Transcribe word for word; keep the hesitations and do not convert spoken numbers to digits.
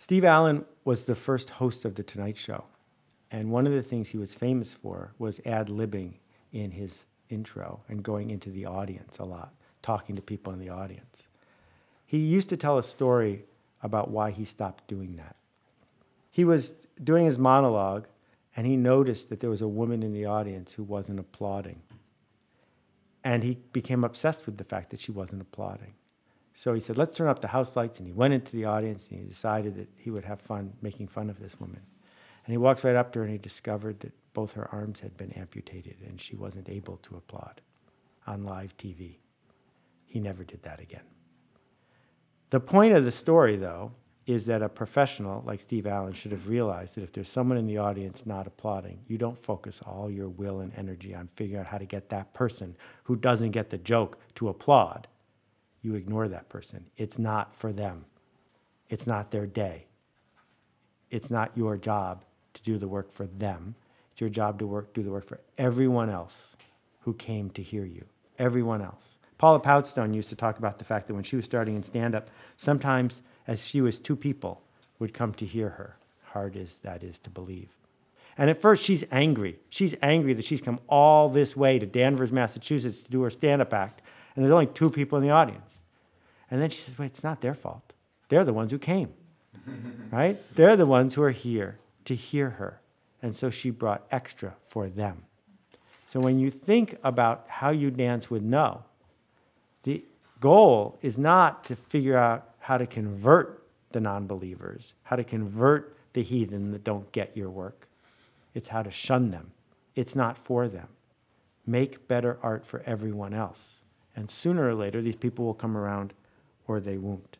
Steve Allen was the first host of The Tonight Show. And one of the things he was famous for was ad-libbing in his intro and going into the audience a lot, talking to people in the audience. He used to tell a story about why he stopped doing that. He was doing his monologue, and he noticed that there was a woman in the audience who wasn't applauding. And he became obsessed with the fact that she wasn't applauding. So he said, let's turn up the house lights, and he went into the audience, and he decided that he would have fun making fun of this woman. And he walks right up to her, and he discovered that both her arms had been amputated, and she wasn't able to applaud on live T V. He never did that again. The point of the story, though, is that a professional like Steve Allen should have realized that if there's someone in the audience not applauding, you don't focus all your will and energy on figuring out how to get that person who doesn't get the joke to applaud. You ignore that person. It's not for them. It's not their day. It's not your job to do the work for them. It's your job to work, do the work for everyone else who came to hear you. Everyone else. Paula Poundstone used to talk about the fact that when she was starting in stand-up, sometimes as few as two people would come to hear her. Hard as that is to believe. And at first, she's angry. She's angry that she's come all this way to Danvers, Massachusetts to do her stand-up act, and there's only two people in the audience. And then she says, wait, it's not their fault. They're the ones who came, right? They're the ones who are here to hear her. And so she brought extra for them. So when you think about how you dance with no, the goal is not to figure out how to convert the non-believers, how to convert the heathen that don't get your work. It's how to shun them. It's not for them. Make better art for everyone else. And sooner or later, these people will come around or they won't.